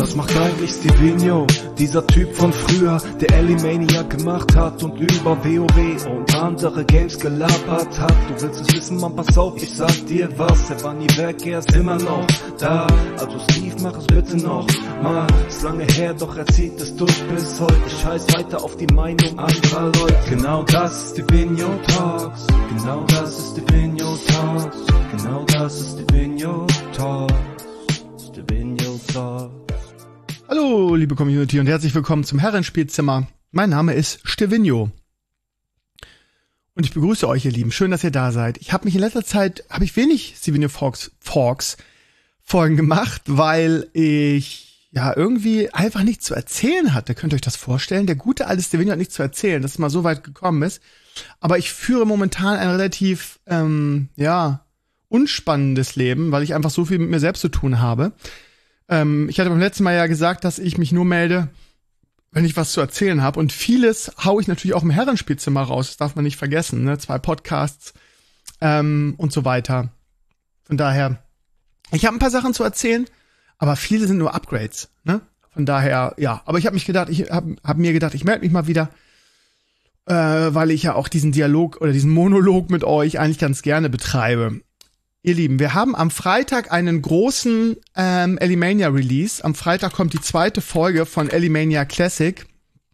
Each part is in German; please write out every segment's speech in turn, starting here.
Was macht eigentlich Stevino, dieser Typ von früher, der Elimaniac gemacht hat und über WoW und andere Games gelabert hat? Du willst es wissen, Mann, pass auf, ich sag dir was, er war nie weg, er ist immer noch da. Also Steve, mach es bitte noch mal, ist lange her, doch er zieht es durch bis heute. Ich scheiß weiter auf die Meinung anderer Leute. Genau das ist Stevino Talks, genau das ist Stevino Talks, genau das ist Stevino Talks, Stevino Talks. Hallo, liebe Community und herzlich willkommen zum Herrenspielzimmer. Mein Name ist Stevino. Und ich begrüße euch, ihr Lieben. Schön, dass ihr da seid. Ich habe mich in letzter Zeit, wenig Stevino Talks Folgen gemacht, weil ich ja irgendwie einfach nichts zu erzählen hatte. Könnt ihr euch das vorstellen? Der gute alte Stevino hat nichts zu erzählen, dass es mal so weit gekommen ist. Aber ich führe momentan ein relativ, unspannendes Leben, weil ich einfach so viel mit mir selbst zu tun habe. Ich hatte beim letzten Mal ja gesagt, dass ich mich nur melde, wenn ich was zu erzählen habe. Und vieles hau ich natürlich auch im Herrenspielzimmer raus. Das darf man nicht vergessen, ne? 2 Podcasts und so weiter. Von daher, ich habe ein paar Sachen zu erzählen, aber viele sind nur Upgrades, ne? Von daher, ja. Aber ich habe mir gedacht, ich melde mich mal wieder, weil ich ja auch diesen Dialog oder diesen Monolog mit euch eigentlich ganz gerne betreibe. Ihr Lieben, wir haben am Freitag einen großen Elimania Release. Am Freitag kommt die 2. Folge von Elimania Classic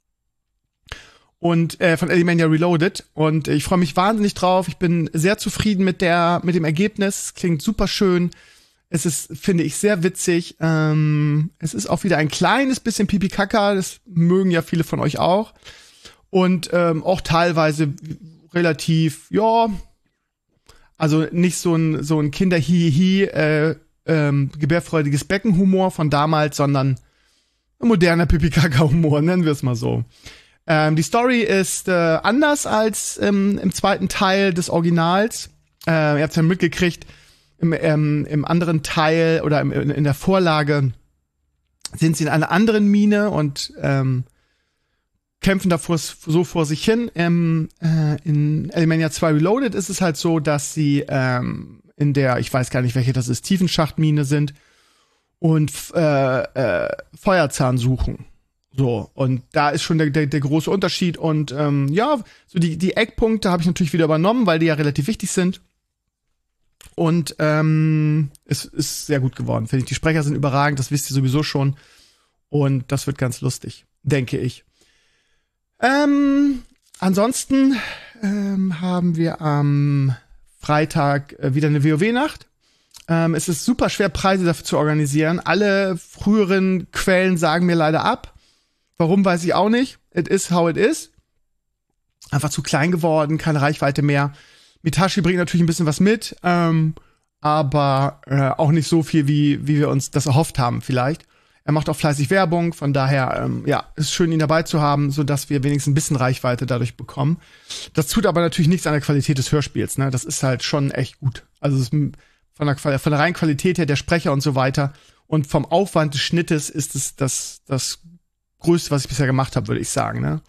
und von Elimania Reloaded. Und ich freue mich wahnsinnig drauf. Ich bin sehr zufrieden mit dem Ergebnis. Es klingt super schön. Es ist, finde ich, sehr witzig. Es ist auch wieder ein kleines bisschen Pipi-Kaka. Das mögen ja viele von euch auch. Und auch teilweise relativ, ja, also nicht so ein Kinder-Hihi, gebärfreudiges Beckenhumor von damals, sondern ein moderner Pipi-Kaka-Humor, nennen wir es mal so. Die Story ist anders als im zweiten Teil des Originals. Ihr habt es ja mitgekriegt, im anderen Teil oder in der Vorlage sind sie in einer anderen Mine und kämpfen da so vor sich hin. In Elimania 2 Reloaded ist es halt so, dass sie in der, ich weiß gar nicht, welche das ist, Tiefenschachtmine sind und Feuerzahn suchen. So, und da ist schon der große Unterschied. Und so die Eckpunkte habe ich natürlich wieder übernommen, weil die ja relativ wichtig sind. Und es ist sehr gut geworden, finde ich. Die Sprecher sind überragend, das wisst ihr sowieso schon. Und das wird ganz lustig, denke ich. Ansonsten haben wir am Freitag wieder eine WoW-Nacht. Es ist super schwer, Preise dafür zu organisieren. Alle früheren Quellen sagen mir leider ab. Warum, weiß ich auch nicht. It is how it is. Einfach zu klein geworden, keine Reichweite mehr. Mitashi bringt natürlich ein bisschen was mit, aber auch nicht so viel, wie wir uns das erhofft haben vielleicht. Er macht auch fleißig Werbung, von daher, ist schön, ihn dabei zu haben, so dass wir wenigstens ein bisschen Reichweite dadurch bekommen. Das tut aber natürlich nichts an der Qualität des Hörspiels, ne? Das ist halt schon echt gut. Also von der reinen Qualität her, der Sprecher und so weiter und vom Aufwand des Schnittes ist es das Größte, was ich bisher gemacht habe, würde ich sagen, ne?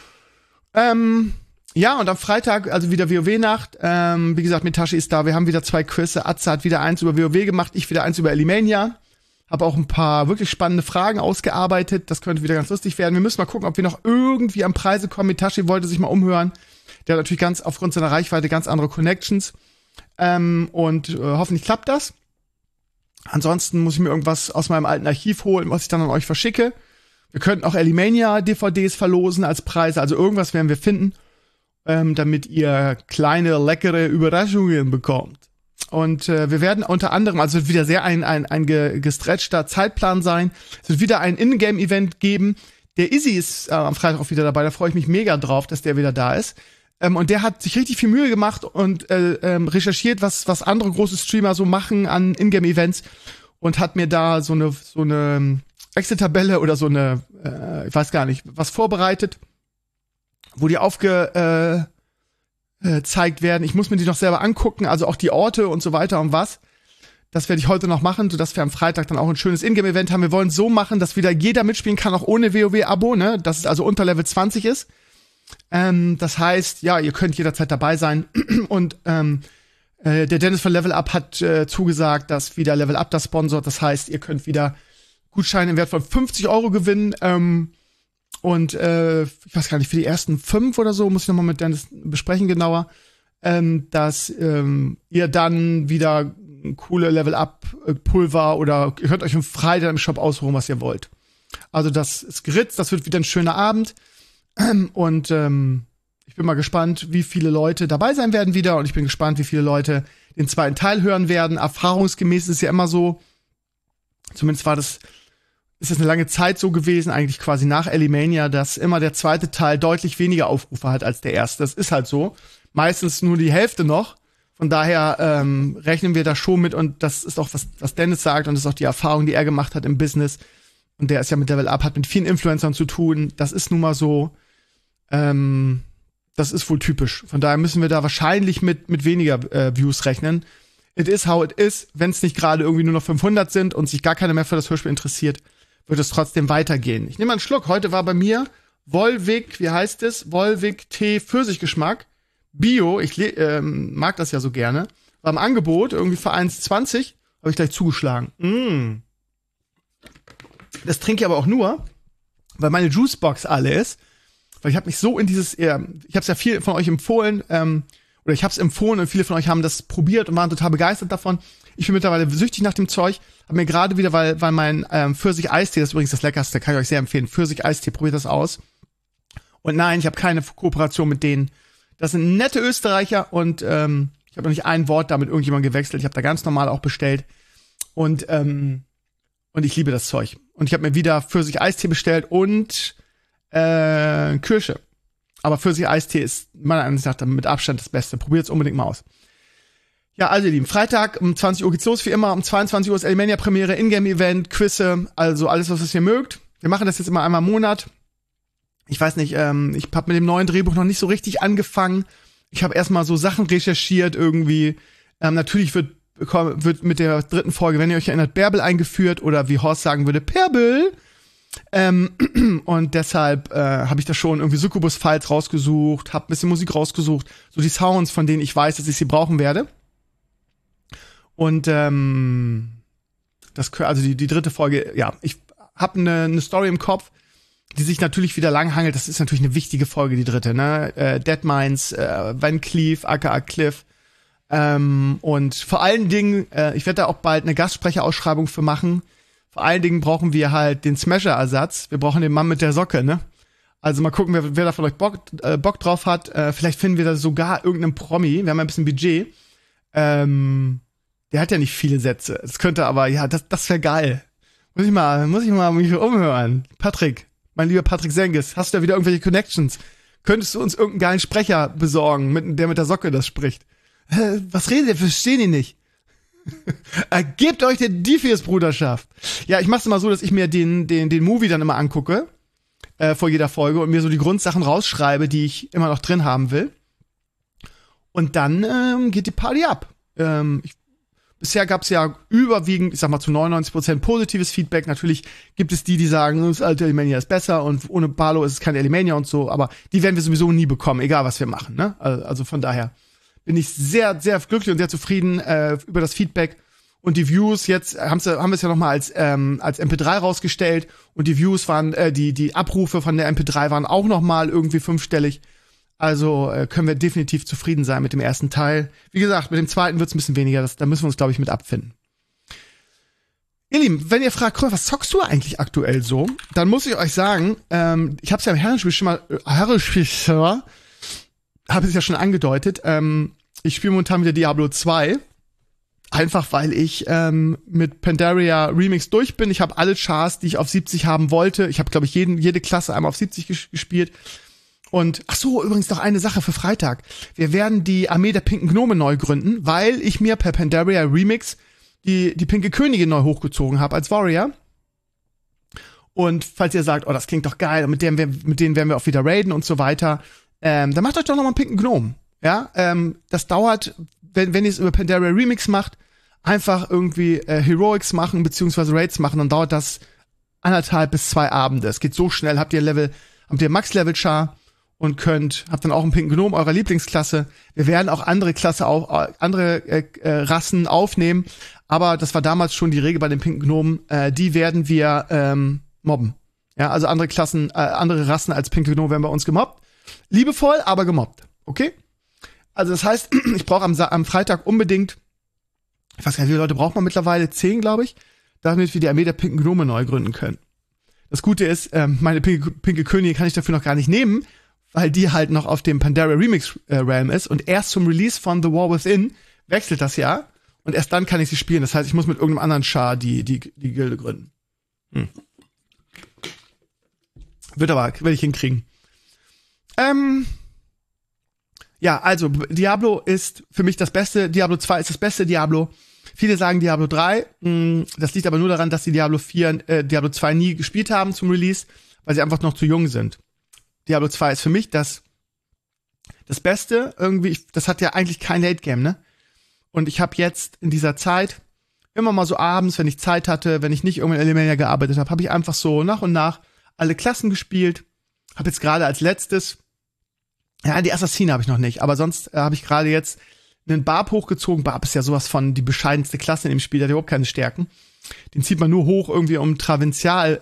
Ja, und am Freitag, also wieder WoW-Nacht, wie gesagt, Mitashi ist da, wir haben wieder 2 Quizze, Atze hat wieder 1 über WoW gemacht, ich wieder 1 über Elimania. Habe auch ein paar wirklich spannende Fragen ausgearbeitet. Das könnte wieder ganz lustig werden. Wir müssen mal gucken, ob wir noch irgendwie an Preise kommen. Mitashi wollte sich mal umhören. Der hat natürlich ganz aufgrund seiner Reichweite ganz andere Connections. Hoffentlich klappt das. Ansonsten muss ich mir irgendwas aus meinem alten Archiv holen, was ich dann an euch verschicke. Wir könnten auch Elimania-DVDs verlosen als Preise. Also irgendwas werden wir finden, damit ihr kleine, leckere Überraschungen bekommt. Und wir werden unter anderem, also es wird wieder sehr ein gestretchter Zeitplan sein. Es wird wieder ein Ingame-Event geben. Der Izzy ist am Freitag auch wieder dabei. Da freue ich mich mega drauf, dass der wieder da ist. Und der hat sich richtig viel Mühe gemacht und recherchiert, was andere große Streamer so machen an Ingame-Events und hat mir da so eine Excel-Tabelle oder so eine, ich weiß gar nicht, was vorbereitet, wo die zeigt werden. Ich muss mir die noch selber angucken, also auch die Orte und so weiter und was. Das werde ich heute noch machen, sodass wir am Freitag dann auch ein schönes Ingame-Event haben. Wir wollen es so machen, dass wieder jeder mitspielen kann, auch ohne WoW-Abo, ne? Dass es also unter Level 20 ist. Das heißt, ja, ihr könnt jederzeit dabei sein. Und der Dennis von Level Up hat zugesagt, dass wieder Level Up das sponsort. Das heißt, ihr könnt wieder Gutscheine im Wert von 50 € gewinnen. Und ich weiß gar nicht, für die ersten 5 oder so, muss ich nochmal mit Dennis besprechen genauer, dass ihr dann wieder coole Level-Up-Pulver oder ihr könnt euch am Freitag im Shop aussuchen, was ihr wollt. Also das ist geritzt, das wird wieder ein schöner Abend. Und ich bin mal gespannt, wie viele Leute dabei sein werden wieder. Und ich bin gespannt, wie viele Leute den zweiten Teil hören werden. Erfahrungsgemäß ist es ja immer so, zumindest ist es eine lange Zeit so gewesen, eigentlich quasi nach Alimania, dass immer der zweite Teil deutlich weniger Aufrufe hat als der erste. Das ist halt so. Meistens nur die Hälfte noch. Von daher rechnen wir da schon mit, und das ist auch, was Dennis sagt, und das ist auch die Erfahrung, die er gemacht hat im Business. Und der ist ja mit Level Up, hat mit vielen Influencern zu tun. Das ist nun mal so, das ist wohl typisch. Von daher müssen wir da wahrscheinlich mit weniger Views rechnen. It is how it is. Wenn es nicht gerade irgendwie nur noch 500 sind und sich gar keiner mehr für das Hörspiel interessiert, wird es trotzdem weitergehen. Ich nehme mal einen Schluck. Heute war bei mir Volvic, wie heißt es? Volvic Tee Pfirsichgeschmack. Bio, ich mag das ja so gerne. War im Angebot, irgendwie für 1,20, habe ich gleich zugeschlagen. Das trinke ich aber auch nur, weil meine Juicebox alle ist. Weil ich habe mich so in dieses, ich habe es ja viel von euch empfohlen, oder ich habe es empfohlen und viele von euch haben das probiert und waren total begeistert davon. Ich bin mittlerweile süchtig nach dem Zeug. Habe mir gerade wieder, weil mein Pfirsich-Eistee, das ist übrigens das Leckerste, kann ich euch sehr empfehlen. Pfirsich-Eistee, probiert das aus. Und nein, ich habe keine Kooperation mit denen. Das sind nette Österreicher und ich habe noch nicht ein Wort da mit irgendjemandem gewechselt. Ich habe da ganz normal auch bestellt. Und ich liebe das Zeug. Und ich habe mir wieder Pfirsich-Eistee bestellt und Kirsche. Aber Pfirsich-Eistee ist meiner Ansicht nach mit Abstand das Beste. Probiert es unbedingt mal aus. Ja, also ihr Lieben, Freitag um 20 Uhr geht's los, wie immer. Um 22 Uhr ist Alimania-Premiere, Ingame-Event, Quizze, also alles, was ihr mögt. Wir machen das jetzt immer einmal im Monat. Ich weiß nicht, ich habe mit dem neuen Drehbuch noch nicht so richtig angefangen. Ich habe erstmal so Sachen recherchiert irgendwie. Natürlich wird mit der 3. Folge, wenn ihr euch erinnert, Bärbel eingeführt oder wie Horst sagen würde, Perbel. Und deshalb habe ich da schon irgendwie Succubus-Files rausgesucht, habe ein bisschen Musik rausgesucht, so die Sounds, von denen ich weiß, dass ich sie brauchen werde. Und also die 3. Folge, ja, ich habe eine Story im Kopf, die sich natürlich wieder langhangelt. Das ist natürlich eine wichtige Folge, die 3., ne? Deadmines, Van Cleef, aka Cliff. Und vor allen Dingen, ich werde da auch bald eine Gastsprecherausschreibung für machen. Vor allen Dingen brauchen wir halt den Smasher-Ersatz. Wir brauchen den Mann mit der Socke, ne? Also mal gucken, wer da von euch Bock drauf hat. Vielleicht finden wir da sogar irgendeinen Promi. Wir haben ja ein bisschen Budget. Der hat ja nicht viele Sätze. Das könnte aber, ja, das wäre geil. Muss ich mal mich umhören. Patrick, mein lieber Patrick Sengis, hast du da wieder irgendwelche Connections? Könntest du uns irgendeinen geilen Sprecher besorgen, der mit der Socke das spricht? Was redet ihr? Verstehen die nicht. Gebt euch den Defius-Bruderschaft. Ja, ich mach's immer so, dass ich mir den Movie dann immer angucke, vor jeder Folge, und mir so die Grundsachen rausschreibe, die ich immer noch drin haben will. Und dann geht die Party ab. Bisher gab's ja überwiegend, ich sag mal zu 99% positives Feedback. Natürlich gibt es die sagen, das alte Alimania ist besser und ohne Barlow ist es kein Alimania und so, aber die werden wir sowieso nie bekommen, egal was wir machen, ne? Also von daher bin ich sehr, sehr glücklich und sehr zufrieden über das Feedback und die Views. Jetzt haben wir es ja noch mal als MP3 rausgestellt und die Views waren, die Abrufe von der MP3 waren auch noch mal irgendwie 5-stellig. Also können wir definitiv zufrieden sein mit dem ersten Teil. Wie gesagt, mit dem zweiten wird's ein bisschen weniger. Da müssen wir uns, glaube ich, mit abfinden. Ihr Lieben, wenn ihr fragt, was zockst du eigentlich aktuell so? Dann muss ich euch sagen, ich habe es ja im Herrenspiel schon mal, habe es ja schon angedeutet, ich spiele momentan wieder Diablo 2. Einfach, weil ich mit Pandaria Remix durch bin. Ich habe alle Chars, die ich auf 70 haben wollte. Ich habe, glaube ich, jede Klasse einmal auf 70 gespielt. Und, ach so, übrigens noch eine Sache für Freitag. Wir werden die Armee der Pinken Gnome neu gründen, weil ich mir per Pandaria Remix die Pinke Königin neu hochgezogen habe als Warrior. Und falls ihr sagt, oh, das klingt doch geil, mit denen werden wir auch wieder raiden und so weiter, dann macht euch doch noch mal einen Pinken Gnome. Ja, das dauert, wenn ihr es über Pandaria Remix macht, einfach irgendwie Heroics machen, beziehungsweise Raids machen, dann dauert das 1,5 bis 2 Abende. Es geht so schnell, habt ihr Max-Level-Char und habt dann auch einen Pinken Gnome eurer Lieblingsklasse. Wir werden auch andere Rassen aufnehmen, Aber das war damals schon die Regel bei den pinken Gnomen, die werden wir mobben. Ja, also andere Klassen, andere Rassen als pinke Gnomen werden bei uns gemobbt. Liebevoll, aber gemobbt. Okay? Also das heißt, ich brauche am Freitag unbedingt, ich weiß gar nicht, wie viele Leute braucht man mittlerweile? 10, glaube ich, damit wir die Armee der pinken Gnome neu gründen können. Das Gute ist, meine pinke Königin kann ich dafür noch gar nicht nehmen, weil die halt noch auf dem Pandaria Remix Realm ist und erst zum Release von The War Within wechselt das ja und erst dann kann ich sie spielen. Das heißt, ich muss mit irgendeinem anderen Char die Gilde gründen. Werde ich hinkriegen. Ja, also Diablo ist für mich das Beste. Diablo 2 ist das beste Diablo. Viele sagen Diablo 3. Das liegt aber nur daran, dass die Diablo 2 nie gespielt haben zum Release, weil sie einfach noch zu jung sind. Diablo 2 ist für mich das Beste. Irgendwie, das hat ja eigentlich kein Late Game, ne? Und ich habe jetzt in dieser Zeit immer mal so abends, wenn ich Zeit hatte, wenn ich nicht irgendwann in Elemania gearbeitet habe, habe ich einfach so nach und nach alle Klassen gespielt. Habe jetzt gerade als letztes, ja, die Assassine habe ich noch nicht, aber sonst habe ich gerade jetzt einen Barb hochgezogen. Barb ist ja sowas von die bescheidenste Klasse in dem Spiel, der hat überhaupt keine Stärken. Den zieht man nur hoch irgendwie, um Travinzial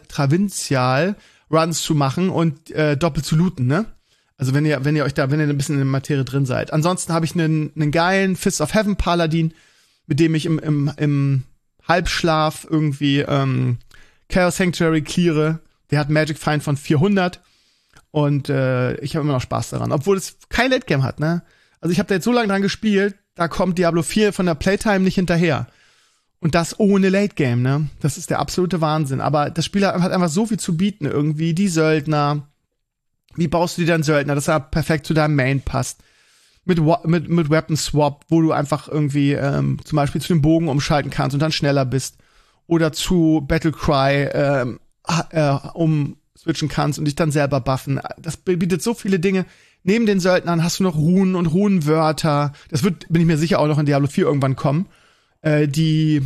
Runs zu machen und doppelt zu looten, ne? Also wenn ihr ein bisschen in der Materie drin seid. Ansonsten habe ich einen geilen Fist of Heaven Paladin, mit dem ich im Halbschlaf irgendwie Chaos Sanctuary cleare. Der hat Magic Find von 400 und ich habe immer noch Spaß daran, obwohl es kein Late Game hat, ne? Also ich habe da jetzt so lange dran gespielt, da kommt Diablo 4 von der Playtime nicht hinterher. Und das ohne Late Game, ne? Das ist der absolute Wahnsinn. Aber das Spiel hat einfach so viel zu bieten irgendwie. Die Söldner. Wie baust du dir deinen Söldner, dass er perfekt zu deinem Main passt? Mit Weapon Swap, wo du einfach irgendwie zum Beispiel zu dem Bogen umschalten kannst und dann schneller bist. Oder zu Battlecry umswitchen kannst und dich dann selber buffen. Das bietet so viele Dinge. Neben den Söldnern hast du noch Runen und Runenwörter. Das bin ich mir sicher, auch noch in Diablo 4 irgendwann kommen. Die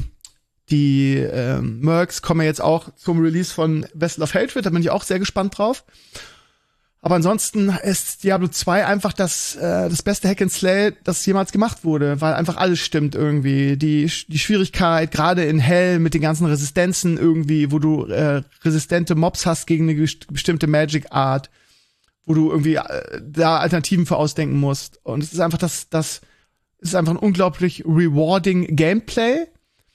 Mercs kommen ja jetzt auch zum Release von Vessel of Hatred, da bin ich auch sehr gespannt drauf. Aber ansonsten ist Diablo 2 einfach das beste Hack and Slay, das jemals gemacht wurde, weil einfach alles stimmt irgendwie. Die Schwierigkeit, gerade in Hell mit den ganzen Resistenzen irgendwie, wo du resistente Mobs hast gegen eine bestimmte Magic Art, wo du irgendwie da Alternativen für ausdenken musst. Und es ist einfach das ist einfach ein unglaublich rewarding Gameplay.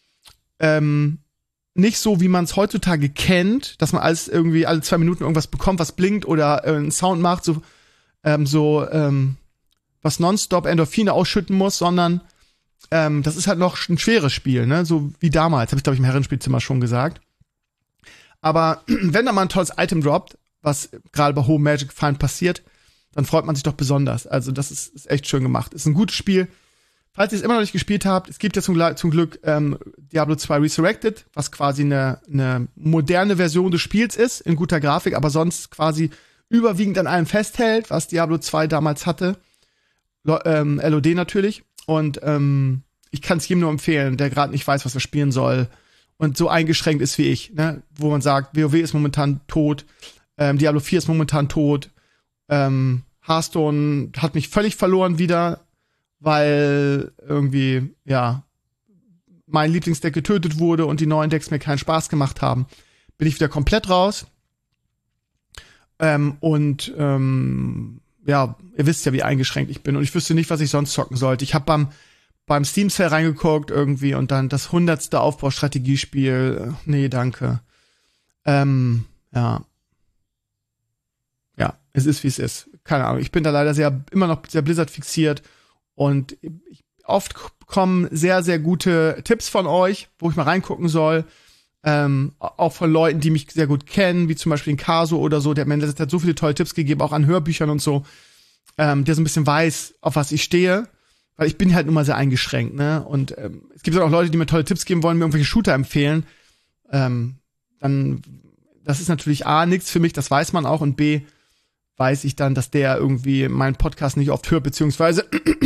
Nicht so, wie man es heutzutage kennt, dass man alles irgendwie alle 2 Minuten irgendwas bekommt, was blinkt oder einen Sound macht, was nonstop Endorphine ausschütten muss, sondern das ist halt noch ein schweres Spiel, ne? So wie damals, habe ich, glaube ich, im Herrenspielzimmer schon gesagt. Aber wenn da mal ein tolles Item droppt, was gerade bei Home Magic Find passiert, dann freut man sich doch besonders. Also das ist echt schön gemacht. Ist ein gutes Spiel. Falls ihr es immer noch nicht gespielt habt, es gibt ja zum Glück Diablo 2 Resurrected, was quasi eine moderne Version des Spiels ist, in guter Grafik, aber sonst quasi überwiegend an allem festhält, was Diablo 2 damals hatte. LOD natürlich. Und ich kann es jedem nur empfehlen, der gerade nicht weiß, was er spielen soll und so eingeschränkt ist wie ich, ne? Wo man sagt, WoW ist momentan tot, Diablo 4 ist momentan tot, Hearthstone hat mich völlig verloren wieder, weil irgendwie, ja, mein Lieblingsdeck getötet wurde und die neuen Decks mir keinen Spaß gemacht haben, bin ich wieder komplett raus. Ja, ihr wisst ja, wie eingeschränkt ich bin und ich wüsste nicht, was ich sonst zocken sollte. Ich habe beim Steam Sale reingeguckt irgendwie und dann das 100. Aufbaustrategiespiel. Nee, danke. Ja. Ja, es ist, wie es ist. Keine Ahnung. Ich bin da leider immer noch sehr Blizzard fixiert. Und oft kommen sehr, sehr gute Tipps von euch, wo ich mal reingucken soll. Auch von Leuten, die mich sehr gut kennen, wie zum Beispiel den Caso oder so. Der hat so viele tolle Tipps gegeben, auch an Hörbüchern und so. Der so ein bisschen weiß, auf was ich stehe. Weil ich bin halt nun mal sehr eingeschränkt, ne? Und es gibt auch Leute, die mir tolle Tipps geben wollen, mir irgendwelche Shooter empfehlen. Dann, das ist natürlich A, nichts für mich, das weiß man auch. Und B, weiß ich dann, dass der irgendwie meinen Podcast nicht oft hört, beziehungsweise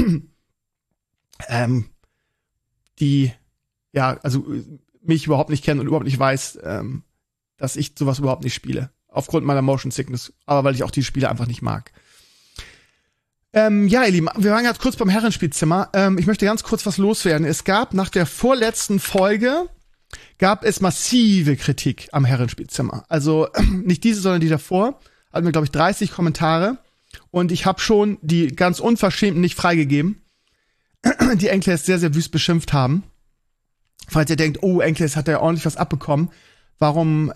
mich überhaupt nicht kennen und überhaupt nicht weiß, dass ich sowas überhaupt nicht spiele. Aufgrund meiner Motion Sickness, aber weil ich auch die Spiele einfach nicht mag. Ja, ihr Lieben, wir waren gerade kurz beim Herrenspielzimmer. Ich möchte ganz kurz was loswerden. Es gab nach der vorletzten Folge massive Kritik am Herrenspielzimmer. Also nicht diese, sondern die davor. Hatten wir, glaube ich, 30 Kommentare. Und ich habe schon die ganz Unverschämten nicht freigegeben, die Enkles sehr, sehr wüst beschimpft haben. Falls ihr denkt, oh, Enkles hat ja ordentlich was abbekommen, warum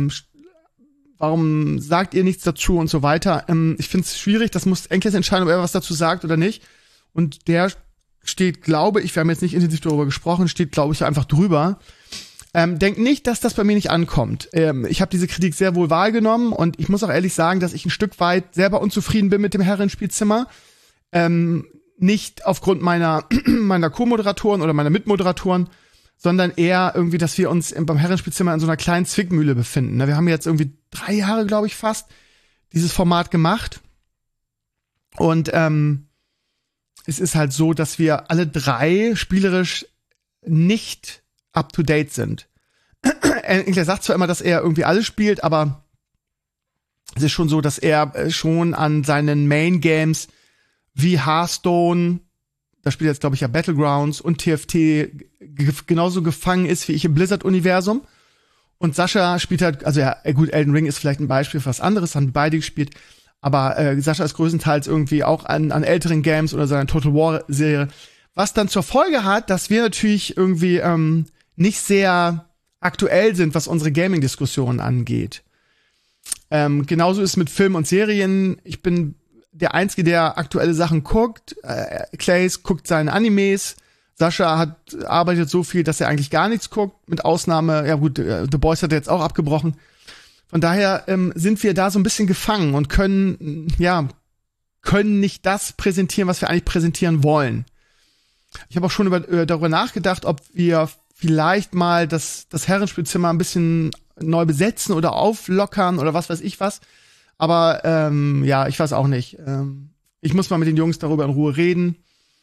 sagt ihr nichts dazu und so weiter? Ich finde es schwierig, das muss Enkles entscheiden, ob er was dazu sagt oder nicht. Und der steht, glaube ich, wir haben jetzt nicht intensiv darüber gesprochen, steht, glaube ich, einfach drüber. Denkt nicht, dass das bei mir nicht ankommt. Ich habe diese Kritik sehr wohl wahrgenommen und ich muss auch ehrlich sagen, dass ich ein Stück weit selber unzufrieden bin mit dem Herrenspielzimmer. Nicht aufgrund meiner Co-Moderatoren oder meiner Mitmoderatoren, sondern eher irgendwie, dass wir uns beim Herrenspielzimmer in so einer kleinen Zwickmühle befinden. Wir haben jetzt irgendwie 3 Jahre, glaube ich, fast dieses Format gemacht. Und es ist halt so, dass wir alle 3 spielerisch nicht up-to-date sind. Er sagt zwar immer, dass er irgendwie alles spielt, aber es ist schon so, dass er schon an seinen Main-Games wie Hearthstone, da spielt jetzt, glaube ich, ja Battlegrounds und TFT genauso gefangen ist wie ich im Blizzard-Universum. Und Sascha spielt halt, also ja, gut, Elden Ring ist vielleicht ein Beispiel für was anderes, haben beide gespielt, aber Sascha ist größtenteils irgendwie auch an älteren Games oder seiner Total War-Serie, was dann zur Folge hat, dass wir natürlich irgendwie nicht sehr aktuell sind, was unsere Gaming-Diskussionen angeht. Genauso ist mit Filmen und Serien. Ich bin der Einzige, der aktuelle Sachen guckt. Clays guckt seine Animes. Sascha arbeitet so viel, dass er eigentlich gar nichts guckt. Mit Ausnahme, ja gut, The Boys hat er jetzt auch abgebrochen. Von daher sind wir da so ein bisschen gefangen und können nicht das präsentieren, was wir eigentlich präsentieren wollen. Ich habe auch schon darüber nachgedacht, ob wir vielleicht mal das Herrenspielzimmer ein bisschen neu besetzen oder auflockern oder was weiß ich was. Aber ich weiß auch nicht. Ich muss mal mit den Jungs darüber in Ruhe reden.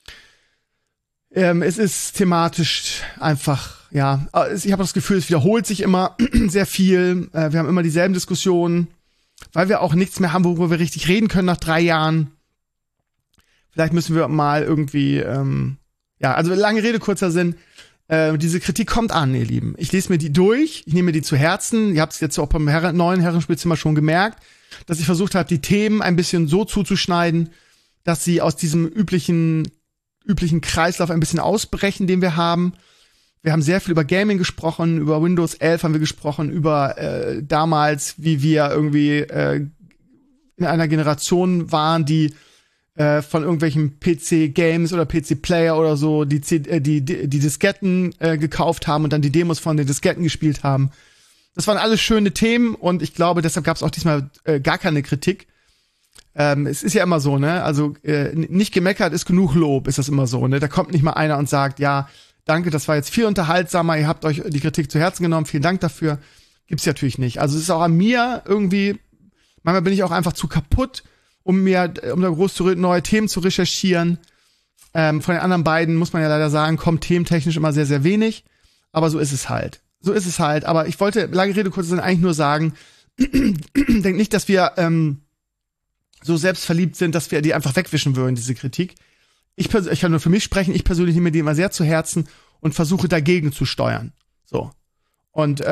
Es ist thematisch einfach, ja, ich habe das Gefühl, es wiederholt sich immer sehr viel. Wir haben immer dieselben Diskussionen, weil wir auch nichts mehr haben, worüber wir richtig reden können nach 3 Jahren. Vielleicht müssen wir mal irgendwie, also lange Rede, kurzer Sinn. Diese Kritik kommt an, ihr Lieben. Ich lese mir die durch, ich nehme mir die zu Herzen. Ihr habt es jetzt auch beim neuen Herrenspielzimmer schon gemerkt, dass ich versucht habe, die Themen ein bisschen so zuzuschneiden, dass sie aus diesem üblichen Kreislauf ein bisschen ausbrechen, den wir haben. Wir haben sehr viel über Gaming gesprochen, über Windows 11 haben wir gesprochen, über damals, wie wir irgendwie in einer Generation waren, die von irgendwelchen PC-Games oder PC-Player oder so die Disketten gekauft haben und dann die Demos von den Disketten gespielt haben. Das waren alles schöne Themen und ich glaube, deshalb gab es auch diesmal gar keine Kritik. Es ist ja immer so, ne? Also nicht gemeckert ist genug Lob, ist das immer so, ne? Da kommt nicht mal einer und sagt, ja, danke, das war jetzt viel unterhaltsamer, ihr habt euch die Kritik zu Herzen genommen, vielen Dank dafür. Gibt's natürlich nicht. Also es ist auch an mir irgendwie, manchmal bin ich auch einfach zu kaputt, um da groß neue Themen zu recherchieren. Von den anderen beiden muss man ja leider sagen, kommt thementechnisch immer sehr, sehr wenig. Aber so ist es halt. Aber ich wollte, lange Rede, kurz eigentlich nur sagen, denk nicht, dass wir so selbstverliebt sind, dass wir die einfach wegwischen würden, diese Kritik. Ich kann nur für mich sprechen, ich persönlich nehme die immer sehr zu Herzen und versuche dagegen zu steuern. So. Und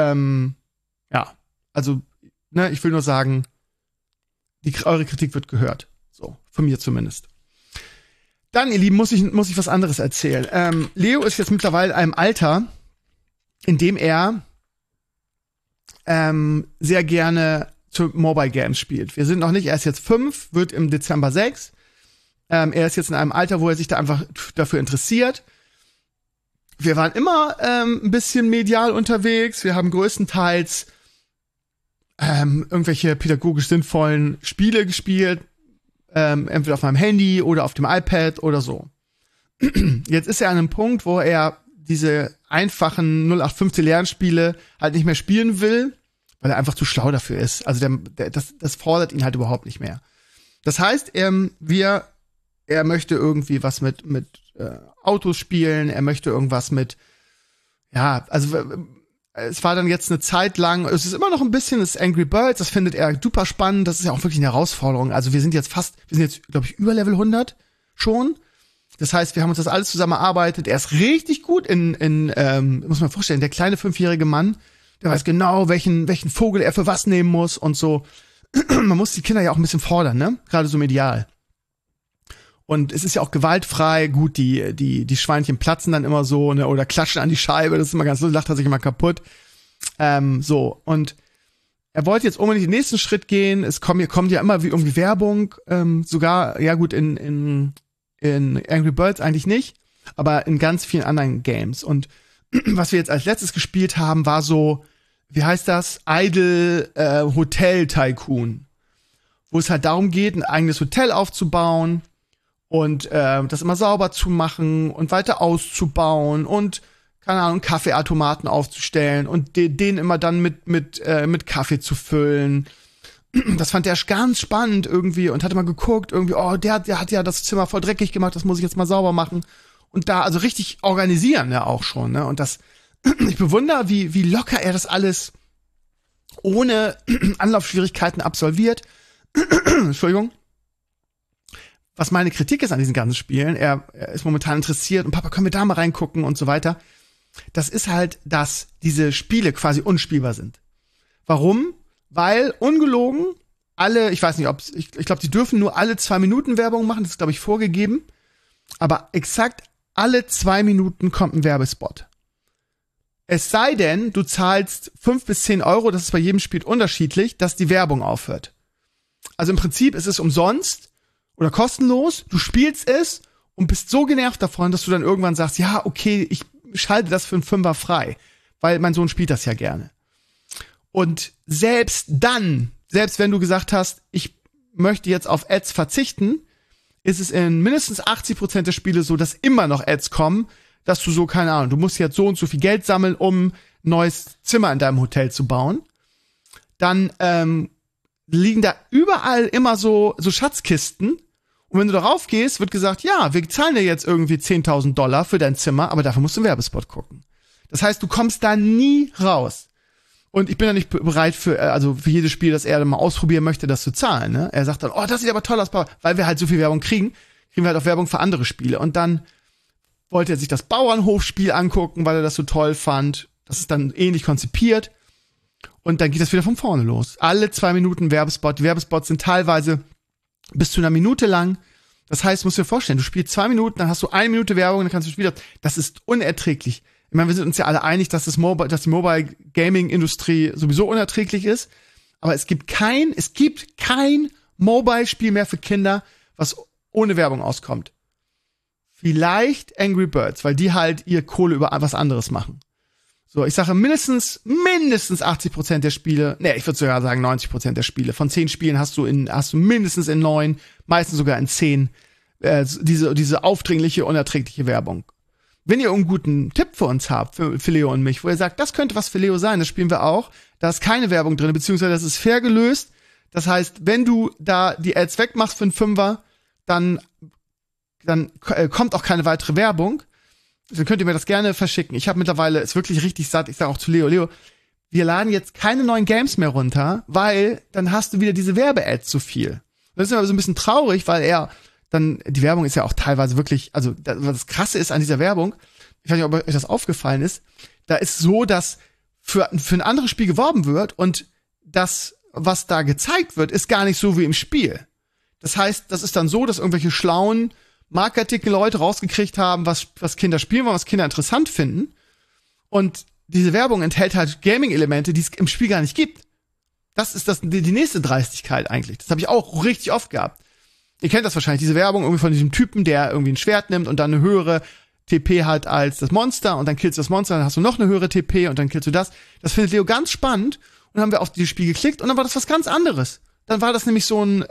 ich will nur sagen, eure Kritik wird gehört. So, von mir zumindest. Dann, ihr Lieben, muss ich was anderes erzählen. Leo ist jetzt mittlerweile in einem Alter, in dem er sehr gerne zu Mobile Games spielt. Wir sind noch nicht, er ist jetzt 5, wird im Dezember 6. Er ist jetzt in einem Alter, wo er sich da einfach dafür interessiert. Wir waren immer ein bisschen medial unterwegs. Wir haben größtenteils irgendwelche pädagogisch sinnvollen Spiele gespielt, entweder auf meinem Handy oder auf dem iPad oder so. Jetzt ist er an einem Punkt, wo er diese einfachen 0815 Lernspiele halt nicht mehr spielen will, weil er einfach zu schlau dafür ist. Also das fordert ihn halt überhaupt nicht mehr. Das heißt, er möchte irgendwie was mit Autos spielen, er möchte irgendwas mit, es war dann jetzt eine Zeit lang, es ist immer noch ein bisschen, das Angry Birds, das findet er super spannend, das ist ja auch wirklich eine Herausforderung. Also wir sind jetzt, glaube ich, über Level 100 schon. Das heißt, wir haben uns das alles zusammen erarbeitet. Er ist richtig gut muss man vorstellen, der kleine 5-jährige Mann, der weiß genau, welchen Vogel er für was nehmen muss und so. Man muss die Kinder ja auch ein bisschen fordern, ne? Gerade so medial. Und es ist ja auch gewaltfrei. Gut, die Schweinchen platzen dann immer so, ne, oder klatschen an die Scheibe. Das ist immer ganz lustig, lacht er sich immer kaputt. So. Und er wollte jetzt unbedingt den nächsten Schritt gehen. Kommt ja immer wie irgendwie Werbung. Sogar, ja gut, in Angry Birds eigentlich nicht, aber in ganz vielen anderen Games. Und was wir jetzt als letztes gespielt haben, war so, wie heißt das? Idle Hotel Tycoon. Wo es halt darum geht, ein eigenes Hotel aufzubauen und das immer sauber zu machen und weiter auszubauen und, keine Ahnung, Kaffeeautomaten aufzustellen und den immer dann mit Kaffee zu füllen. Das fand er ganz spannend irgendwie und hatte mal geguckt, irgendwie, oh, der hat ja das Zimmer voll dreckig gemacht, das muss ich jetzt mal sauber machen. Und da, also richtig organisieren ja auch schon, ne? Und ich bewundere, wie locker er das alles ohne Anlaufschwierigkeiten absolviert. Entschuldigung. Was meine Kritik ist an diesen ganzen Spielen, er ist momentan interessiert und Papa, können wir da mal reingucken und so weiter. Das ist halt, dass diese Spiele quasi unspielbar sind. Warum? Weil, ungelogen, ich weiß nicht, ich glaube, die dürfen nur alle 2 Minuten Werbung machen, das ist, glaube ich, vorgegeben. Aber exakt alle 2 Minuten kommt ein Werbespot. Es sei denn, du zahlst 5 bis 10 Euro, das ist bei jedem Spiel unterschiedlich, dass die Werbung aufhört. Also im Prinzip ist es umsonst oder kostenlos, du spielst es und bist so genervt davon, dass du dann irgendwann sagst, ja, okay, ich schalte das für einen Fünfer frei, weil mein Sohn spielt das ja gerne. Und selbst wenn du gesagt hast, ich möchte jetzt auf Ads verzichten, ist es in mindestens 80% der Spiele so, dass immer noch Ads kommen, dass du so, keine Ahnung, du musst jetzt so und so viel Geld sammeln, um ein neues Zimmer in deinem Hotel zu bauen. Dann liegen da überall immer so Schatzkisten. Und wenn du darauf gehst, wird gesagt, ja, wir zahlen dir jetzt irgendwie $10.000 für dein Zimmer, aber dafür musst du einen Werbespot gucken. Das heißt, du kommst da nie raus. Und ich bin ja nicht bereit für jedes Spiel, das er mal ausprobieren möchte, das zu zahlen, ne? Er sagt dann, oh, das sieht aber toll aus, Papa. Weil wir halt so viel Werbung kriegen wir halt auch Werbung für andere Spiele. Und dann wollte er sich das Bauernhofspiel angucken, weil er das so toll fand. Das ist dann ähnlich konzipiert. Und dann geht das wieder von vorne los. Alle 2 Minuten Werbespot. Die Werbespots sind teilweise bis zu 1 Minute lang. Das heißt, musst du dir vorstellen, du spielst 2 Minuten, dann hast du 1 Minute Werbung, dann kannst du spielen. Das ist unerträglich. Ich meine, wir sind uns ja alle einig, dass die Mobile Gaming Industrie sowieso unerträglich ist. Aber es gibt kein Mobile-Spiel mehr für Kinder, was ohne Werbung auskommt. Vielleicht Angry Birds, weil die halt ihr Kohle über was anderes machen. So, ich sage mindestens 80% der Spiele, ich würde sogar sagen 90% der Spiele. Von 10 Spielen hast du mindestens in 9, meistens sogar in 10, diese aufdringliche, unerträgliche Werbung. Wenn ihr einen guten Tipp für uns habt, für Leo und mich, wo ihr sagt, das könnte was für Leo sein, das spielen wir auch, da ist keine Werbung drin, beziehungsweise das ist fair gelöst. Das heißt, wenn du da die Ads wegmachst für einen Fünfer, dann kommt auch keine weitere Werbung. Dann könnt ihr mir das gerne verschicken. Ich habe mittlerweile es wirklich richtig satt. Ich sage auch zu Leo, wir laden jetzt keine neuen Games mehr runter, weil dann hast du wieder diese Werbe-Ads zu viel. Das ist aber so ein bisschen traurig, weil die Werbung ist ja auch teilweise wirklich, also das Krasse ist an dieser Werbung, ich weiß nicht, ob euch das aufgefallen ist, da ist so, dass für ein anderes Spiel geworben wird und das, was da gezeigt wird, ist gar nicht so wie im Spiel. Das heißt, das ist dann so, dass irgendwelche schlauen Marketing-Leute rausgekriegt haben, was Kinder spielen wollen, was Kinder interessant finden. Und diese Werbung enthält halt Gaming-Elemente, die es im Spiel gar nicht gibt. Das ist die nächste Dreistigkeit eigentlich. Das habe ich auch richtig oft gehabt. Ihr kennt das wahrscheinlich, diese Werbung irgendwie von diesem Typen, der irgendwie ein Schwert nimmt und dann eine höhere TP hat als das Monster und dann killst du das Monster, dann hast du noch eine höhere TP und dann killst du das. Das findet Leo ganz spannend und dann haben wir auf dieses Spiel geklickt und dann war das was ganz anderes. Dann war das nämlich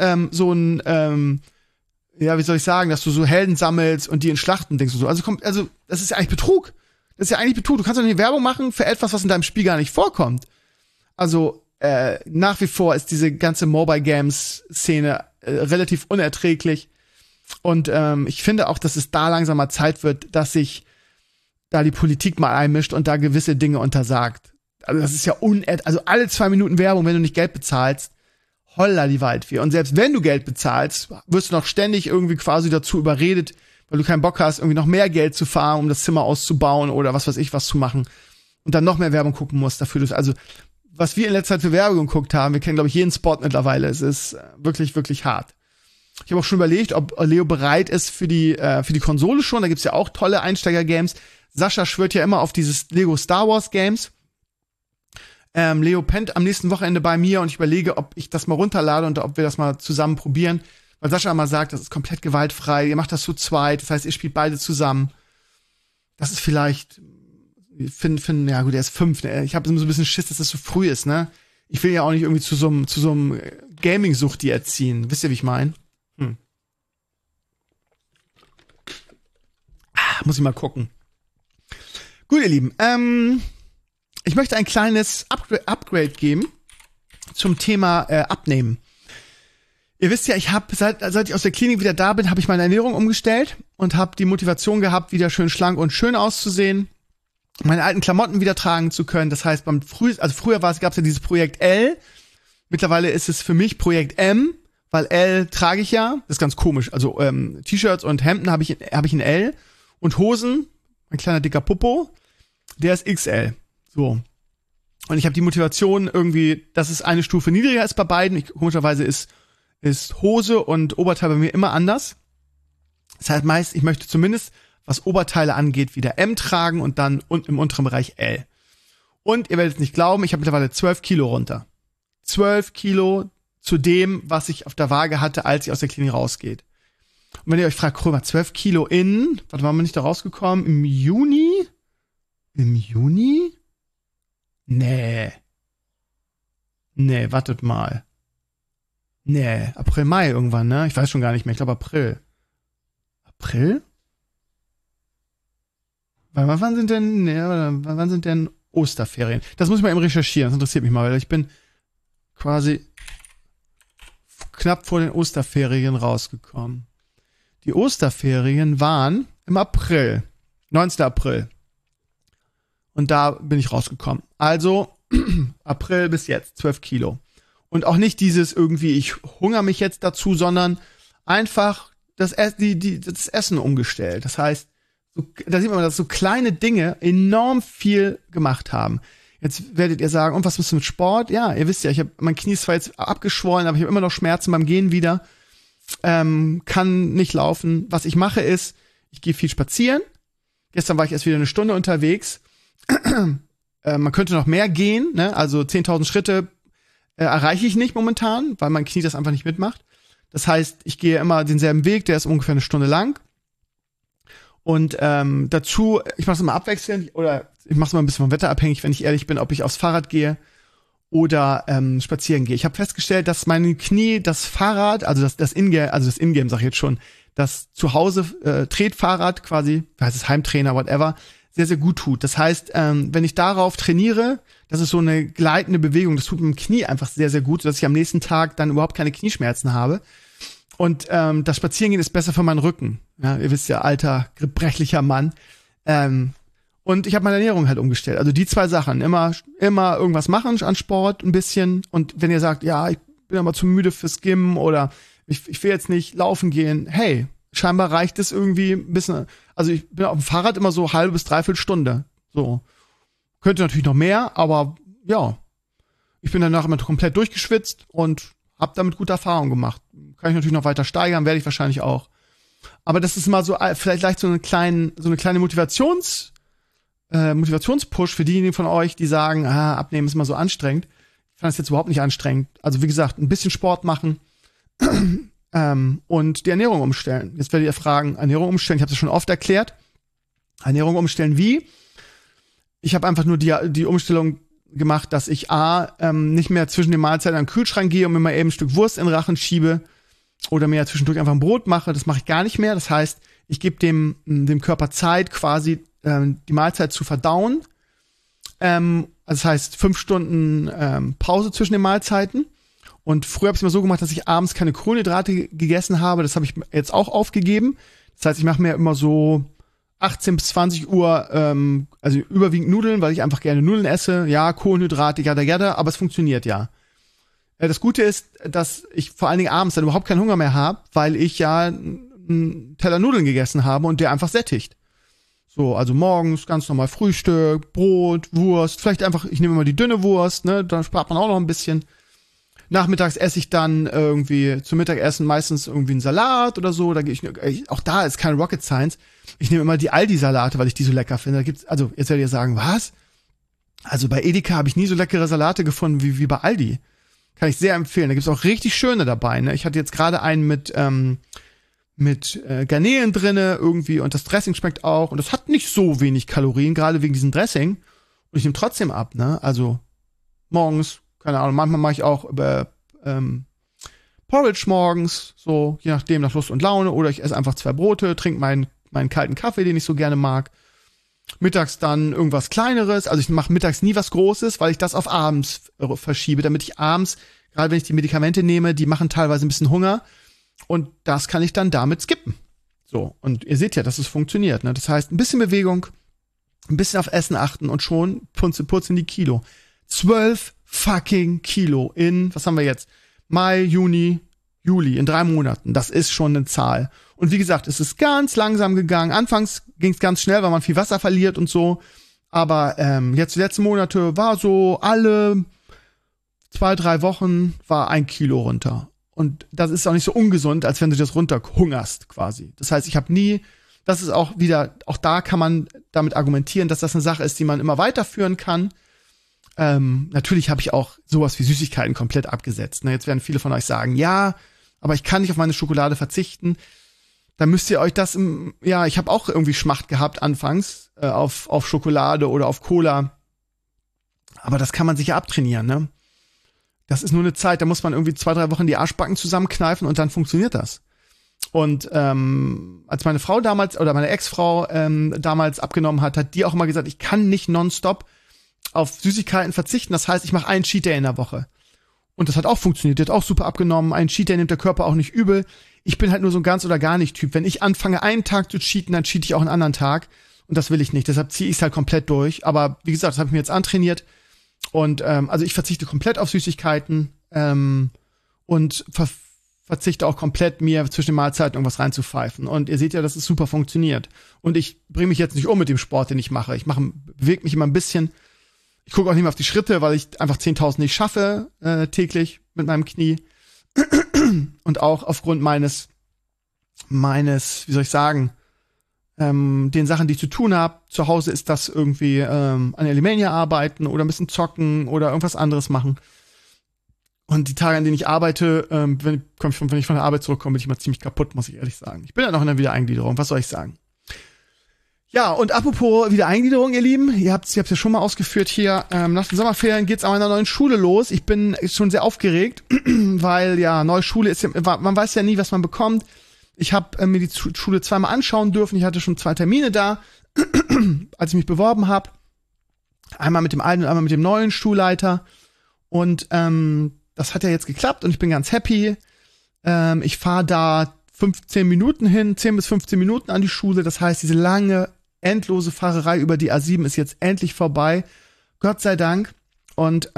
ja, wie soll ich sagen, dass du so Helden sammelst und die in Schlachten denkst und so. Also das ist ja eigentlich Betrug. Das ist ja eigentlich Betrug. Du kannst doch nicht Werbung machen für etwas, was in deinem Spiel gar nicht vorkommt. Also, nach wie vor ist diese ganze Mobile Games Szene relativ unerträglich. Und ich finde auch, dass es da langsam mal Zeit wird, dass sich da die Politik mal einmischt und da gewisse Dinge untersagt. Also das ist ja also alle 2 Minuten Werbung, wenn du nicht Geld bezahlst, holla die Waldfee. Und selbst wenn du Geld bezahlst, wirst du noch ständig irgendwie quasi dazu überredet, weil du keinen Bock hast, irgendwie noch mehr Geld zu fahren, um das Zimmer auszubauen oder was weiß ich was zu machen. Und dann noch mehr Werbung gucken musst dafür. Also was wir in letzter Zeit für Werbung geguckt haben, wir kennen, glaube ich, jeden Spot mittlerweile. Es ist wirklich, wirklich hart. Ich habe auch schon überlegt, ob Leo bereit ist für die Konsole schon. Da gibt's ja auch tolle Einsteiger-Games. Sascha schwört ja immer auf dieses Lego Star Wars Games. Leo pennt am nächsten Wochenende bei mir und ich überlege, ob ich das mal runterlade und ob wir das mal zusammen probieren. Weil Sascha immer sagt, das ist komplett gewaltfrei. Ihr macht das zu zweit. Das heißt, ihr spielt beide zusammen. Das ist vielleicht Finn, ja gut, er ist 5. Ne? Ich habe so ein bisschen Schiss, dass das so früh ist, ne? Ich will ja auch nicht irgendwie zu so einem Gaming-Sucht die erziehen. Wisst ihr, wie ich meine? Muss ich mal gucken. Gut, ihr Lieben. Ich möchte ein kleines Upgrade geben zum Thema Abnehmen. Ihr wisst ja, ich habe seit ich aus der Klinik wieder da bin, habe ich meine Ernährung umgestellt und habe die Motivation gehabt, wieder schön schlank und schön auszusehen, meine alten Klamotten wieder tragen zu können. Das heißt, früher gab es ja dieses Projekt L. Mittlerweile ist es für mich Projekt M, weil L trage ich ja. Das ist ganz komisch. Also T-Shirts und Hemden habe ich in L und Hosen, mein kleiner dicker Popo, der ist XL. So. Und ich habe die Motivation irgendwie, dass es eine Stufe niedriger ist bei beiden. Komischerweise ist Hose und Oberteil bei mir immer anders. Das heißt meist, ich möchte zumindest, was Oberteile angeht, wieder M tragen und dann im unteren Bereich L. Und ihr werdet es nicht glauben, ich habe mittlerweile 12 Kilo runter. 12 Kilo zu dem, was ich auf der Waage hatte, als ich aus der Klinik rausgeht. Und wenn ihr euch fragt, guck mal, 12 Kilo warte, waren wir nicht da rausgekommen? Im Juni? Nee, wartet mal. Nee, April, Mai irgendwann, ne? Ich weiß schon gar nicht mehr, ich glaube April. April? Wann sind denn Osterferien? Das muss ich mal eben recherchieren, das interessiert mich mal, weil ich bin quasi knapp vor den Osterferien rausgekommen. Die Osterferien waren im April, 19. April. Und da bin ich rausgekommen. Also April bis jetzt, 12 Kilo. Und auch nicht dieses irgendwie, ich hungere mich jetzt dazu, sondern einfach das Essen umgestellt. Das heißt, da sieht man, dass so kleine Dinge enorm viel gemacht haben. Jetzt werdet ihr sagen, und was ist mit Sport? Ja, ihr wisst ja, mein Knie ist zwar jetzt abgeschwollen, aber ich habe immer noch Schmerzen beim Gehen wieder. Kann nicht laufen. Was ich mache ist, ich gehe viel spazieren. Gestern war ich erst wieder eine Stunde unterwegs. Man könnte noch mehr gehen, ne? Also 10.000 Schritte erreiche ich nicht momentan, weil mein Knie das einfach nicht mitmacht. Das heißt, ich gehe immer denselben Weg, der ist ungefähr eine Stunde lang. Und dazu, ich mache es immer abwechselnd oder ich mache es immer ein bisschen vom Wetter abhängig, wenn ich ehrlich bin, ob ich aufs Fahrrad gehe oder spazieren gehe. Ich habe festgestellt, dass meine Knie das Fahrrad, also das Ingame sag ich jetzt schon, das Zuhause Tretfahrrad quasi, heißt es Heimtrainer, whatever, sehr, sehr gut tut. Das heißt, wenn ich darauf trainiere, das ist so eine gleitende Bewegung, das tut mit dem Knie einfach sehr, sehr gut, sodass ich am nächsten Tag dann überhaupt keine Knieschmerzen habe. Und das Spazierengehen ist besser für meinen Rücken. Ja, ihr wisst ja, alter, gebrechlicher Mann. Und ich habe meine Ernährung halt umgestellt. Also die 2 Sachen. Immer irgendwas machen an Sport, ein bisschen. Und wenn ihr sagt, ja, ich bin aber zu müde fürs Gym oder ich will jetzt nicht laufen gehen. Hey, scheinbar reicht es irgendwie ein bisschen. Also ich bin auf dem Fahrrad immer so halbe bis dreiviertel Stunde. So. Könnte natürlich noch mehr, aber ja. Ich bin danach immer komplett durchgeschwitzt und hab damit gute Erfahrungen gemacht. Kann ich natürlich noch weiter steigern, werde ich wahrscheinlich auch. Aber das ist mal so, vielleicht leicht so eine kleine Motivationspush für diejenigen von euch, die sagen, Abnehmen ist immer so anstrengend. Ich fand es jetzt überhaupt nicht anstrengend. Also wie gesagt, ein bisschen Sport machen und die Ernährung umstellen. Jetzt werdet ihr fragen, Ernährung umstellen, ich habe das schon oft erklärt. Ernährung umstellen wie? Ich habe einfach nur die Umstellung gemacht, dass ich nicht mehr zwischen den Mahlzeiten an den Kühlschrank gehe und mir mal eben ein Stück Wurst in den Rachen schiebe oder mir zwischendurch einfach ein Brot mache. Das mache ich gar nicht mehr. Das heißt, ich gebe dem Körper Zeit, quasi die Mahlzeit zu verdauen. Das heißt 5 Stunden Pause zwischen den Mahlzeiten. Und früher habe ich es immer so gemacht, dass ich abends keine Kohlenhydrate gegessen habe. Das habe ich jetzt auch aufgegeben. Das heißt, ich mache mir immer so 18 bis 20 Uhr, also überwiegend Nudeln, weil ich einfach gerne Nudeln esse. Ja, Kohlenhydrate, jada, aber es funktioniert ja. Das Gute ist, dass ich vor allen Dingen abends dann überhaupt keinen Hunger mehr habe, weil ich ja einen Teller Nudeln gegessen habe und der einfach sättigt. So, also morgens ganz normal Frühstück, Brot, Wurst, vielleicht einfach, ich nehme immer die dünne Wurst, ne, da spart man auch noch ein bisschen. Nachmittags esse ich dann irgendwie zum Mittagessen meistens irgendwie einen Salat oder so, da gehe ich, auch da ist keine Rocket Science. Ich nehme immer die Aldi-Salate, weil ich die so lecker finde. Da gibt's, also jetzt werdet ihr sagen, was? Also bei Edeka habe ich nie so leckere Salate gefunden wie bei Aldi. Kann ich sehr empfehlen. Da gibt's auch richtig schöne dabei, ne? Ich hatte jetzt gerade einen mit Garnelen drinne irgendwie und das Dressing schmeckt auch und das hat nicht so wenig Kalorien, gerade wegen diesem Dressing. Und ich nehme trotzdem ab, ne? Also morgens, keine Ahnung, manchmal mache ich auch Porridge morgens, so je nachdem nach Lust und Laune, oder ich esse einfach 2 Brote, trinke meinen kalten Kaffee, den ich so gerne mag. Mittags dann irgendwas Kleineres, also ich mache mittags nie was Großes, weil ich das auf abends verschiebe, damit ich abends, gerade wenn ich die Medikamente nehme, die machen teilweise ein bisschen Hunger und das kann ich dann damit skippen. So, und ihr seht ja, dass es funktioniert, ne? Das heißt, ein bisschen Bewegung, ein bisschen auf Essen achten und schon purzeln die Kilo. 12 fucking Kilo in, was haben wir jetzt? Mai, Juni, Juli, in 3 Monaten. Das ist schon eine Zahl. Und wie gesagt, es ist ganz langsam gegangen. Anfangs ging es ganz schnell, weil man viel Wasser verliert und so. Aber jetzt die letzten Monate war so, alle 2-3 Wochen war 1 Kilo runter. Und das ist auch nicht so ungesund, als wenn du das runterhungerst quasi. Das heißt, ich habe nie, das ist auch wieder, auch da kann man damit argumentieren, dass das eine Sache ist, die man immer weiterführen kann. Natürlich habe ich auch sowas wie Süßigkeiten komplett abgesetzt. Ne? Jetzt werden viele von euch sagen, ja, aber ich kann nicht auf meine Schokolade verzichten. Dann müsst ihr euch das, ich habe auch irgendwie Schmacht gehabt anfangs auf Schokolade oder auf Cola. Aber das kann man sich ja abtrainieren, ne? Das ist nur eine Zeit, da muss man irgendwie 2-3 Wochen die Arschbacken zusammenkneifen und dann funktioniert das. Und als meine Frau damals, oder meine Ex-Frau damals abgenommen hat die auch immer gesagt, ich kann nicht nonstop auf Süßigkeiten verzichten. Das heißt, ich mache einen Cheat Day in der Woche. Und das hat auch funktioniert. Die hat auch super abgenommen. Einen Cheat Day nimmt der Körper auch nicht übel. Ich bin halt nur so ein ganz oder gar nicht Typ. Wenn ich anfange, einen Tag zu cheaten, dann cheate ich auch einen anderen Tag. Und das will ich nicht. Deshalb ziehe ich es halt komplett durch. Aber wie gesagt, das habe ich mir jetzt antrainiert. Und also ich verzichte komplett auf Süßigkeiten und verzichte auch komplett, mir zwischen den Mahlzeiten irgendwas reinzupfeifen. Und ihr seht ja, dass es super funktioniert. Und ich bringe mich jetzt nicht um mit dem Sport, den ich mache. Ich bewege mich immer ein bisschen. Ich gucke auch nicht mehr auf die Schritte, weil ich einfach 10.000 nicht schaffe täglich mit meinem Knie. Und auch aufgrund meines, wie soll ich sagen, den Sachen, die ich zu tun habe. Zu Hause ist das irgendwie an Alimania arbeiten oder ein bisschen zocken oder irgendwas anderes machen. Und die Tage, an denen ich arbeite, wenn ich von der Arbeit zurückkomme, bin ich immer ziemlich kaputt, muss ich ehrlich sagen. Ich bin ja noch in der Wiedereingliederung, was soll ich sagen? Ja, und apropos Wiedereingliederung, ihr Lieben, ihr habt's ja schon mal ausgeführt hier, nach den Sommerferien geht's an meiner neuen Schule los. Ich bin schon sehr aufgeregt, weil ja, neue Schule ist ja, man weiß ja nie, was man bekommt. Ich habe mir die Schule zweimal anschauen dürfen, ich hatte schon 2 Termine da, als ich mich beworben habe. Einmal mit dem alten und einmal mit dem neuen Schulleiter. Und das hat ja jetzt geklappt und ich bin ganz happy. Ich fahre da 15 Minuten hin, 10 bis 15 Minuten an die Schule. Das heißt, diese lange, endlose Fahrerei über die A7 ist jetzt endlich vorbei. Gott sei Dank. Und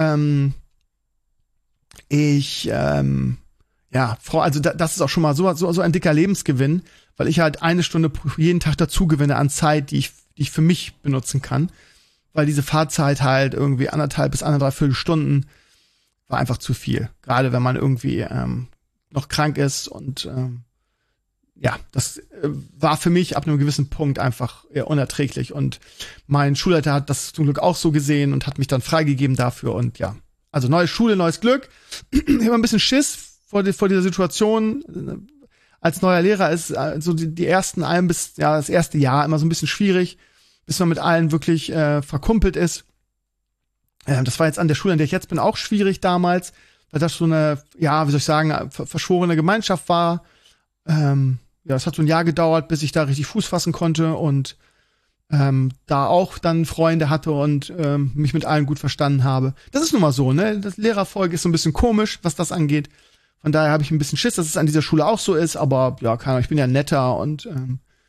also das ist auch schon mal so ein dicker Lebensgewinn, weil ich halt 1 Stunde jeden Tag dazu gewinne an Zeit, die ich für mich benutzen kann. Weil diese Fahrzeit halt irgendwie 1,5 bis 1,75 Stunden war einfach zu viel. Gerade wenn man irgendwie noch krank ist und das war für mich ab einem gewissen Punkt einfach eher unerträglich. Und mein Schulleiter hat das zum Glück auch so gesehen und hat mich dann freigegeben dafür. Und ja, also neue Schule, neues Glück. Ich habe ein bisschen Schiss vor dieser Situation. Als neuer Lehrer ist so die ersten das erste Jahr immer so ein bisschen schwierig, bis man mit allen wirklich verkumpelt ist. Das war jetzt an der Schule, an der ich jetzt bin, auch schwierig damals, weil das so eine, wie soll ich sagen, verschworene Gemeinschaft war. Es hat so ein Jahr gedauert, bis ich da richtig Fuß fassen konnte und da auch dann Freunde hatte und mich mit allen gut verstanden habe. Das ist nun mal so, ne? Das Lehrerfolge ist so ein bisschen komisch, was das angeht. Von daher habe ich ein bisschen Schiss, dass es an dieser Schule auch so ist, aber ja, keine Ahnung, ich bin ja netter und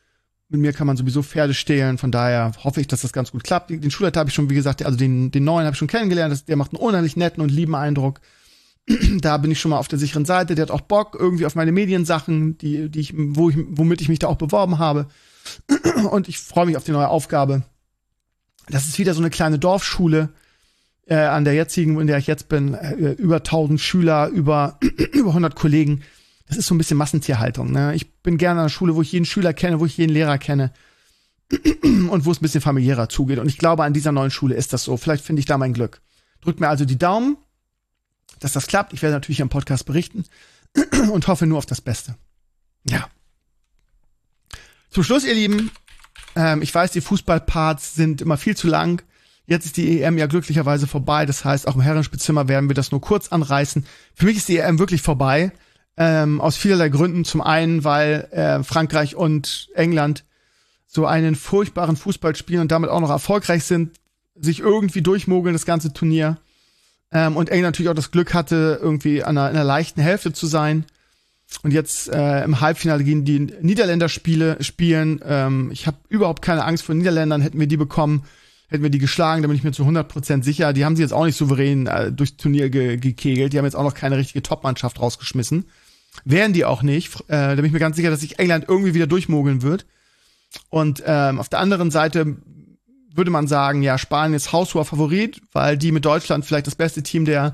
Mit mir kann man sowieso Pferde stehlen, von daher hoffe ich, dass das ganz gut klappt. Den Schulleiter habe ich schon, wie gesagt, also den neuen habe ich schon kennengelernt. Der macht einen unheimlich netten und lieben Eindruck. Da bin ich schon mal auf der sicheren Seite. Der hat auch Bock irgendwie auf meine Mediensachen, womit ich mich da auch beworben habe. Und ich freue mich auf die neue Aufgabe. Das ist wieder so eine kleine Dorfschule an der jetzigen, in der ich jetzt bin. Über 1000 Schüler, über 100 Kollegen. Das ist so ein bisschen Massentierhaltung. Ne? Ich bin gerne an einer Schule, wo ich jeden Schüler kenne, wo ich jeden Lehrer kenne und wo es ein bisschen familiärer zugeht. Und ich glaube, an dieser neuen Schule ist das so. Vielleicht finde ich da mein Glück. Drückt mir also die Daumen, dass das klappt. Ich werde natürlich im Podcast berichten und hoffe nur auf das Beste. Ja. Zum Schluss, ihr Lieben, ich weiß, die Fußballparts sind immer viel zu lang. Jetzt ist die EM ja glücklicherweise vorbei. Das heißt, auch im Herrenspielzimmer werden wir das nur kurz anreißen. Für mich ist die EM wirklich vorbei. Aus vielerlei Gründen. Zum einen, weil Frankreich und England so einen furchtbaren Fußball spielen und damit auch noch erfolgreich sind, sich irgendwie durchmogeln, das ganze Turnier. Und England natürlich auch das Glück hatte, irgendwie in einer leichten Hälfte zu sein. Und jetzt im Halbfinale gegen die Niederländer spielen. Ich habe überhaupt keine Angst vor Niederländern. Hätten wir die bekommen, hätten wir die geschlagen, da bin ich mir zu 100% sicher. Die haben sie jetzt auch nicht souverän durchs Turnier gekegelt. Die haben jetzt auch noch keine richtige Top-Mannschaft rausgeschmissen. Wären die auch nicht. Da bin ich mir ganz sicher, dass sich England irgendwie wieder durchmogeln wird. Und auf der anderen Seite würde man sagen, ja, Spanien ist haushoher Favorit, weil die mit Deutschland vielleicht das beste Team der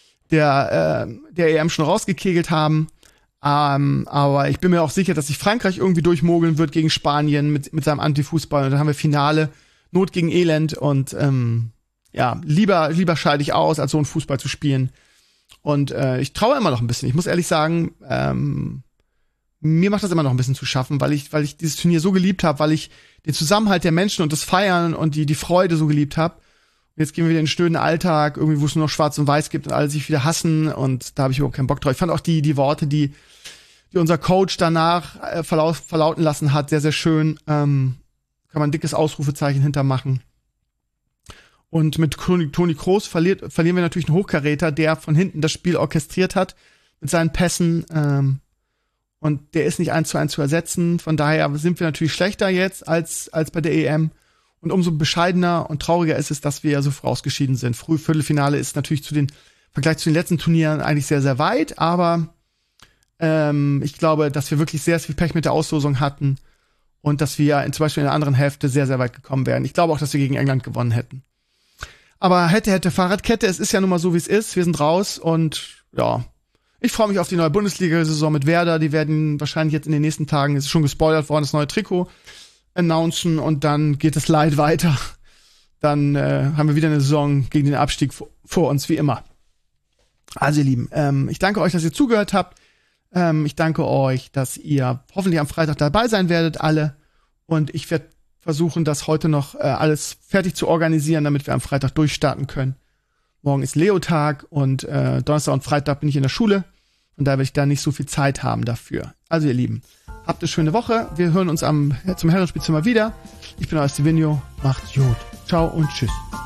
EM schon rausgekegelt haben. Aber ich bin mir auch sicher, dass sich Frankreich irgendwie durchmogeln wird gegen Spanien mit seinem Antifußball. Und dann haben wir Finale, Not gegen Elend. Und ja, lieber scheide ich aus, als so einen Fußball zu spielen. Und ich traue immer noch ein bisschen. Ich muss ehrlich sagen, mir macht das immer noch ein bisschen zu schaffen, weil ich dieses Turnier so geliebt habe, weil ich den Zusammenhalt der Menschen und das Feiern und die Freude so geliebt habe. Jetzt gehen wir wieder in den stöden Alltag, irgendwie, wo es nur noch Schwarz und Weiß gibt und alle sich wieder hassen. Und da habe ich überhaupt keinen Bock drauf. Ich fand auch die Worte, die unser Coach danach verlauten lassen hat, sehr, sehr schön. Kann man ein dickes Ausrufezeichen hintermachen. Und mit Toni Kroos verlieren wir natürlich einen Hochkaräter, der von hinten das Spiel orchestriert hat mit seinen Pässen. Und der ist nicht 1:1 zu ersetzen. Von daher sind wir natürlich schlechter jetzt als bei der EM. Und umso bescheidener und trauriger ist es, dass wir ja so vorausgeschieden sind. Viertelfinale ist natürlich im Vergleich zu den letzten Turnieren eigentlich sehr, sehr weit. Aber ich glaube, dass wir wirklich sehr viel Pech mit der Auslosung hatten. Und dass wir zum Beispiel in der anderen Hälfte sehr, sehr weit gekommen wären. Ich glaube auch, dass wir gegen England gewonnen hätten. Aber hätte Fahrradkette, es ist ja nun mal so, wie es ist. Wir sind raus und ja, ich freue mich auf die neue Bundesliga-Saison mit Werder. Die werden wahrscheinlich jetzt in den nächsten Tagen, es ist schon gespoilert worden, das neue Trikot announcen und dann geht das Leid weiter. Dann haben wir wieder eine Saison gegen den Abstieg vor uns, wie immer. Also ihr Lieben, ich danke euch, dass ihr zugehört habt. Ich danke euch, dass ihr hoffentlich am Freitag dabei sein werdet, alle. Und ich werde versuchen, das heute noch alles fertig zu organisieren, damit wir am Freitag durchstarten können. Morgen ist Leo-Tag und Donnerstag und Freitag bin ich in der Schule. Und da werde ich da nicht so viel Zeit haben dafür. Also ihr Lieben, habt eine schöne Woche. Wir hören uns zum Herrenspielzimmer wieder. Ich bin euer Stevenio. Macht's gut. Ciao und tschüss.